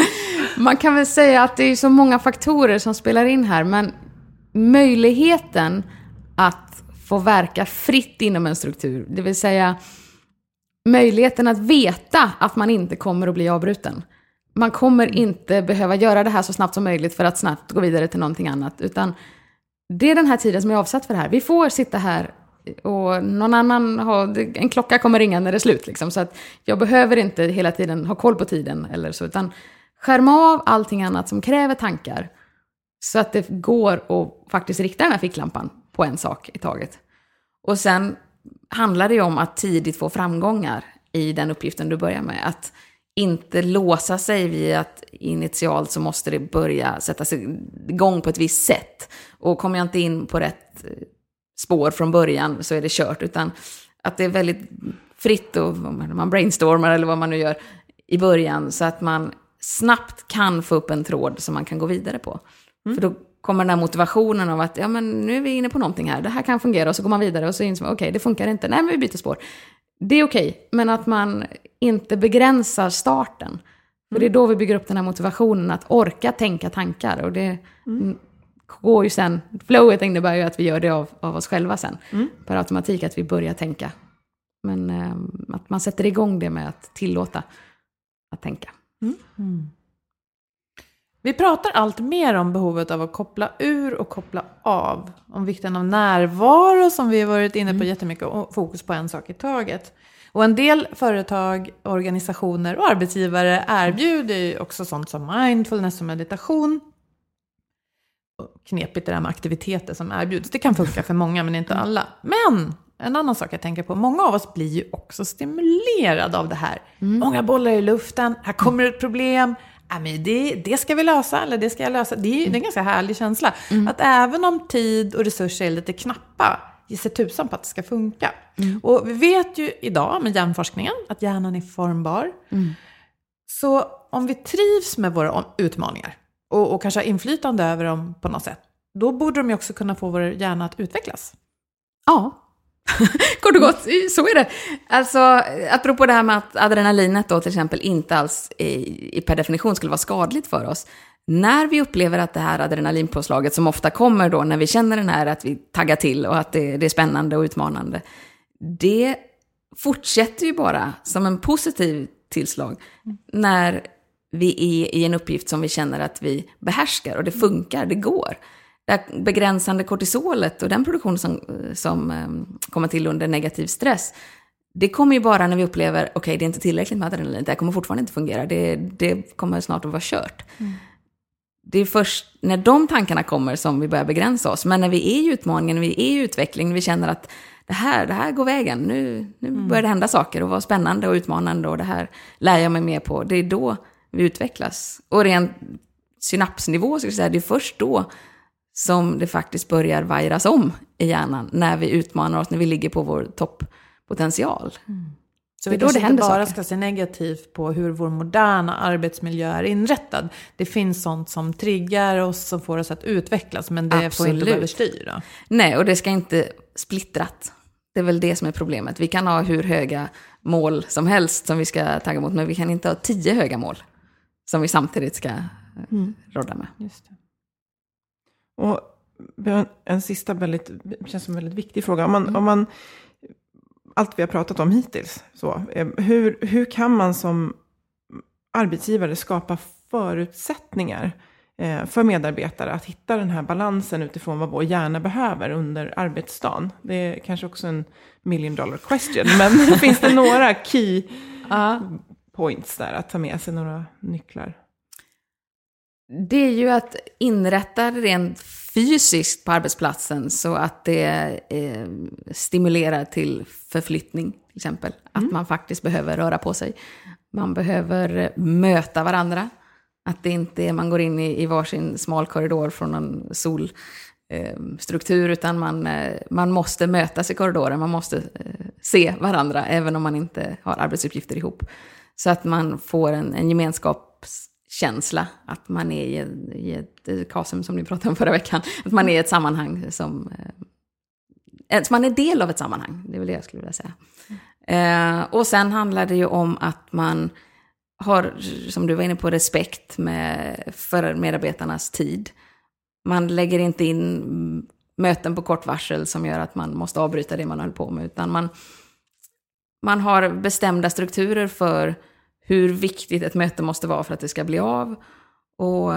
S5: Man kan väl säga att det är så många faktorer som spelar in här. Men möjligheten att få verka fritt inom en struktur. Det vill säga möjligheten att veta att man inte kommer att bli avbruten. Man kommer inte behöva göra det här så snabbt som möjligt för att snabbt gå vidare till någonting annat. Utan det är den här tiden som är avsatt för det här. Vi får sitta här och någon annan har, en klocka kommer ringa när det är slut. Liksom. Så att jag behöver inte hela tiden ha koll på tiden eller så. Utan skärma av allting annat som kräver tankar. Så att det går att faktiskt rikta den här ficklampan på en sak i taget. Och sen handlar det ju om att tidigt få framgångar i den uppgiften du börjar med. Att inte låsa sig vid att initialt så måste det börja sätta sig igång på ett visst sätt. Och kommer jag inte in på rätt spår från början så är det kört. Utan att det är väldigt fritt och man brainstormar eller vad man nu gör i början. Så att man snabbt kan få upp en tråd som man kan gå vidare på. Mm. För då kommer den här motivationen av att ja, men nu är vi inne på någonting här. Det här kan fungera och så går man vidare och så inser man okej, okay, det funkar inte. Nej, men vi byter spår. Det är okej, okay, men att man inte begränsar starten. Mm. För det är då vi bygger upp den här motivationen att orka tänka tankar. Och det mm. går ju sen, flowet innebär ju att vi gör det av, av oss själva sen. Mm. Per automatik att vi börjar tänka. Men eh, att man sätter igång det med att tillåta att tänka.
S3: Mm. Mm. Vi pratar allt mer om behovet av att koppla ur och koppla av. Om vikten av närvaro som vi har varit inne på mm. jättemycket och fokus på en sak i taget. Och en del företag, organisationer och arbetsgivare erbjuder ju också sånt som mindfulness och meditation. Knepigt det där med aktiviteter som erbjuds. Det kan funka för många men inte alla. Men en annan sak jag tänker på. Många av oss blir ju också stimulerade av det här. Mm. Många bollar i luften. Här kommer ett problem. Ja, men det, det ska vi lösa eller det ska jag lösa. Det är, mm. det är en ganska härlig känsla. Mm. Att även om tid och resurser är lite knappa, ge sig tusan på att det ska funka. Mm. Och vi vet ju idag med hjärnforskningen att hjärnan är formbar. Mm. Så om vi trivs med våra utmaningar och, och kanske har inflytande över dem på något sätt, då borde de ju också kunna få vår hjärna att utvecklas.
S5: Ja. Kort och gott, så är det. Alltså, apropå det här med att adrenalinet då till exempel inte alls i, i per definition skulle vara skadligt för oss. När vi upplever att det här adrenalinpåslaget som ofta kommer då när vi känner den här att vi taggar till och att det, det är spännande och utmanande. Det fortsätter ju bara som en positiv tillslag mm. när vi är i en uppgift som vi känner att vi behärskar och det funkar, det går. Det begränsande kortisolet och den produktion som, som um, kommer till under negativ stress, det kommer ju bara när vi upplever, okej okay, det är inte tillräckligt med adrenalin, det kommer fortfarande inte fungera, det, det kommer snart att vara kört. Mm. Det är först när de tankarna kommer som vi börjar begränsa oss, men när vi är i utmaningen, när vi är i utveckling, när vi känner att det här, det här går vägen, nu, nu mm. börjar det hända saker och vara spännande och utmanande och det här lär jag mig mer på, det är då vi utvecklas. Och rent synapsnivå så ska jag säga, det är först då som det faktiskt börjar vajras om i hjärnan när vi utmanar oss, när vi ligger på vår topppotential. Mm.
S3: Så vi kanske inte bara ska se negativt på hur vår moderna arbetsmiljö är inrättad. Det finns sånt som triggar oss, som får oss att utvecklas, men det Absolut. Får inte överstyra.
S5: Nej, och det ska inte splittrat. Det är väl det som är problemet. Vi kan ha hur höga mål som helst som vi ska tagga mot, men vi kan inte ha tio höga mål som vi samtidigt ska mm. rodda med. Just det.
S4: Och en sista väldigt, känns som en väldigt viktig fråga. Om man, mm. om man, allt vi har pratat om hittills, så, hur, hur kan man som arbetsgivare skapa förutsättningar eh, för medarbetare att hitta den här balansen utifrån vad vår hjärna behöver under arbetsdagen? Det är kanske också en million dollar question, men finns det några key uh. points där att ta med sig, några nycklar?
S5: Det är ju att inrätta rent fysiskt på arbetsplatsen så att det eh, stimulerar till förflyttning till exempel. Mm. Att man faktiskt behöver röra på sig. Man behöver möta varandra. Att det inte är man går in i, i varsin smal korridor från en solstruktur eh, utan man, eh, man måste mötas i korridoren. Man måste eh, se varandra även om man inte har arbetsuppgifter ihop. Så att man får en, en gemenskaps känsla att man är i, i ett kasum som ni pratade om förra veckan, att man är i ett sammanhang som eh, man är del av ett sammanhang, det är väl det jag skulle vilja säga. Mm. Eh, och sen handlar det ju om att man har, som du var inne på, respekt med, för medarbetarnas tid. Man lägger inte in möten på kort varsel som gör att man måste avbryta det man håller på med. Utan man, man har bestämda strukturer för hur viktigt ett möte måste vara för att det ska bli av. Och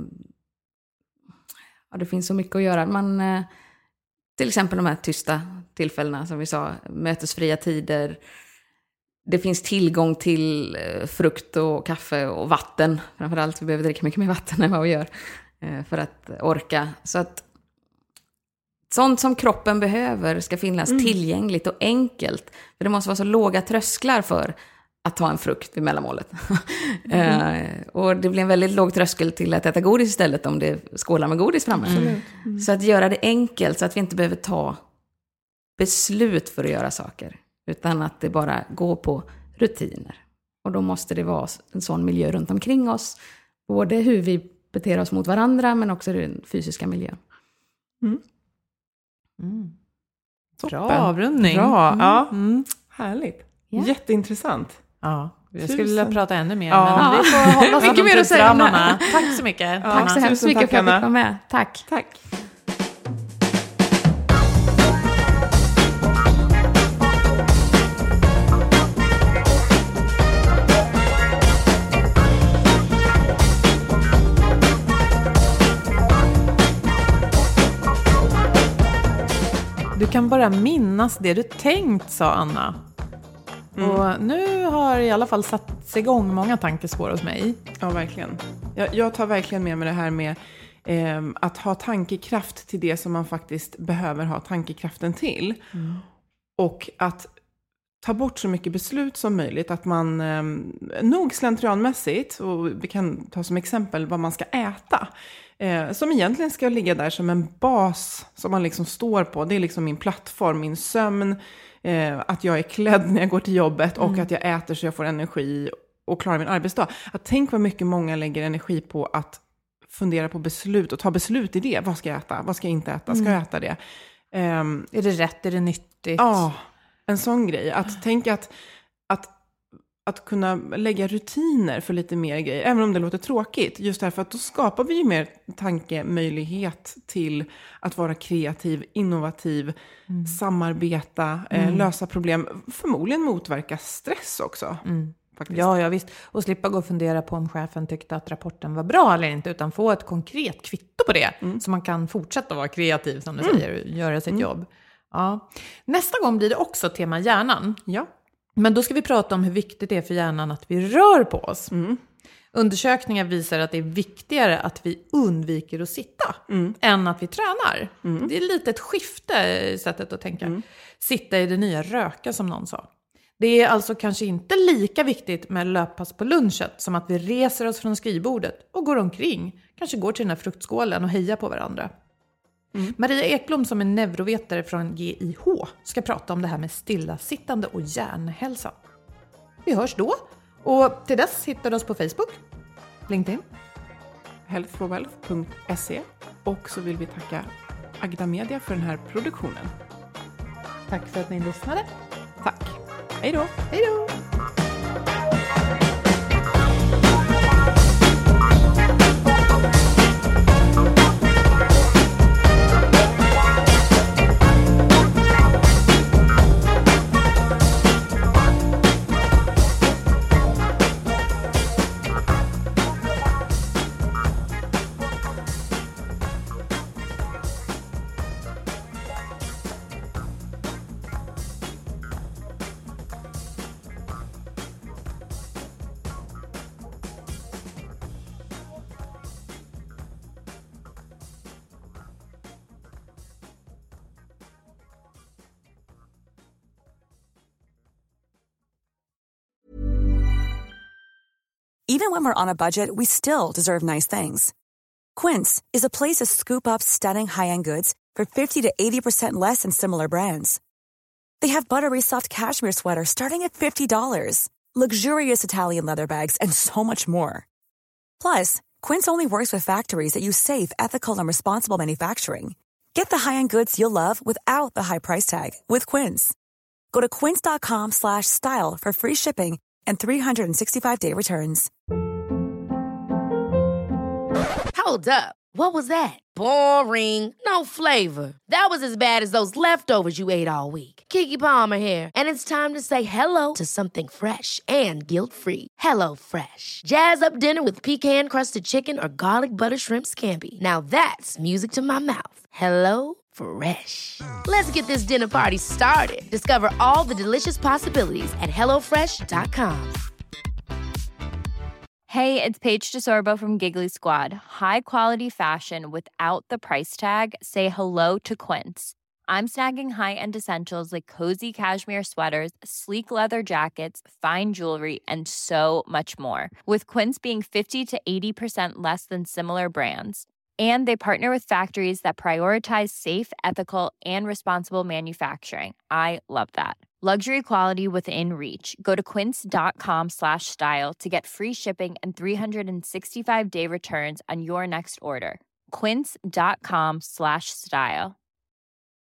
S5: ja, det finns så mycket att göra. Man, till exempel de här tysta tillfällena som vi sa, mötesfria tider. Det finns tillgång till frukt och kaffe och vatten. Framförallt, vi behöver dricka mycket mer vatten än vad vi gör för att orka. Så att sånt som kroppen behöver ska finnas mm. tillgängligt och enkelt. För det måste vara så låga trösklar för att ta en frukt vid mellanmålet. Mm. uh, och det blir en väldigt låg tröskel till att äta godis istället om det skålar med godis framme. Mm. Mm. Så att göra det enkelt så att vi inte behöver ta beslut för att göra saker. Utan att det bara går på rutiner. Och då måste det vara en sån miljö runt omkring oss. Både hur vi beter oss mot varandra men också den fysiska miljön.
S3: Mm. Mm. Bra avrundning.
S4: Bra,
S3: mm.
S4: ja.
S3: Mm.
S4: Härligt.
S3: Yeah.
S4: Jätteintressant.
S3: Ja, jag skulle
S4: Tusen.
S3: vilja prata ännu mer.
S4: Ja.
S3: Men vi får hålla oss
S5: Mycket
S3: inom
S5: mer att säga om det
S3: tidsramarna. Tack så mycket.
S4: Ja,
S5: tack så hemskt
S4: tusen
S5: mycket
S4: tack,
S5: för att du
S4: Anna.
S5: kom med. Tack.
S4: Tack.
S3: Du kan bara minnas det du tänkt, sa Anna. Mm. Och nu har i alla fall satt igång många tankespår hos mig.
S4: Ja, verkligen. Jag, jag tar verkligen med mig det här med eh, att ha tankekraft till det som man faktiskt behöver ha tankekraften till. Mm. Och att ta bort så mycket beslut som möjligt. Att man eh, nog slentrianmässigt, och vi kan ta som exempel vad man ska äta. Eh, som egentligen ska ligga där som en bas som man liksom står på. Det är liksom min plattform, min sömn. Eh, att jag är klädd när jag går till jobbet och mm. att jag äter så jag får energi och klarar min arbetsdag. Att tänk vad mycket många lägger energi på att fundera på beslut och ta beslut i det. Vad ska jag äta? Vad ska jag inte äta? Ska
S3: mm.
S4: jag äta det? Um,
S3: är det rätt? Är det nyttigt?
S4: Ja, en sån grej. Att tänka att, att, att kunna lägga rutiner för lite mer grejer. Även om det låter tråkigt. Just därför att då skapar vi ju mer tankemöjlighet till att vara kreativ, innovativ, mm. samarbeta, mm. eh, lösa problem. Förmodligen motverka stress också. Mm. Faktiskt.
S3: Ja, ja, visst. Och slippa gå och fundera på om chefen tyckte att rapporten var bra eller inte. Utan få ett konkret kvitto på det. Mm. Så man kan fortsätta vara kreativ, som du mm. säger. Och göra sitt mm. jobb. Ja. Nästa gång blir det också tema hjärnan.
S4: Ja.
S3: Men då ska vi prata om hur viktigt det är för hjärnan att vi rör på oss.
S4: Mm.
S3: Undersökningar visar att det är viktigare att vi undviker att sitta mm. än att vi tränar. Mm. Det är lite ett skifte i sättet att tänka. Mm. Sitta i det nya röka, som någon sa. Det är alltså kanske inte lika viktigt med löppass på lunchet som att vi reser oss från skrivbordet och går omkring. Kanske går till den här fruktskålen och hejar på varandra. Mm. Maria Ekblom, som är neurovetare från G I H, ska prata om det här med stillasittande och hjärnhälsa. Vi hörs då. Och till dess hittar du oss på Facebook, LinkedIn,
S4: health for wealth punkt se. Och så vill vi tacka Agda Media för den här produktionen.
S3: Tack för att ni lyssnade.
S4: Tack. Hej då.
S3: Hej då.
S6: Even when we're on a budget, we still deserve nice things. Quince is a place to scoop up stunning high-end goods for fifty to eighty percent less than similar brands. They have buttery soft cashmere sweaters starting at fifty dollars, luxurious Italian leather bags, and so much more. Plus, Quince only works with factories that use safe, ethical, and responsible manufacturing. Get the high-end goods you'll love without the high price tag with Quince. Go to quince.com slash style for free shipping and three sixty-five day returns.
S1: Hold up. What was that? Boring. No flavor. That was as bad as those leftovers you ate all week. Keke Palmer here, and it's time to say hello to something fresh and guilt-free. Hello Fresh. Jazz up dinner with pecan-crusted chicken or garlic butter shrimp scampi. Now that's music to my mouth. Hello Fresh. Let's get this dinner party started. Discover all the delicious possibilities at hello fresh dot com.
S7: Hey, it's Paige DeSorbo from Giggly Squad. High quality fashion without the price tag. Say hello to Quince. I'm snagging high-end essentials like cozy cashmere sweaters, sleek leather jackets, fine jewelry, and so much more. With Quince being fifty to eighty percent less than similar brands. And they partner with factories that prioritize safe, ethical, and responsible manufacturing. I love that. Luxury quality within reach. Go to quince.com slash style to get free shipping and three sixty-five day returns on your next order. Quince.com slash style.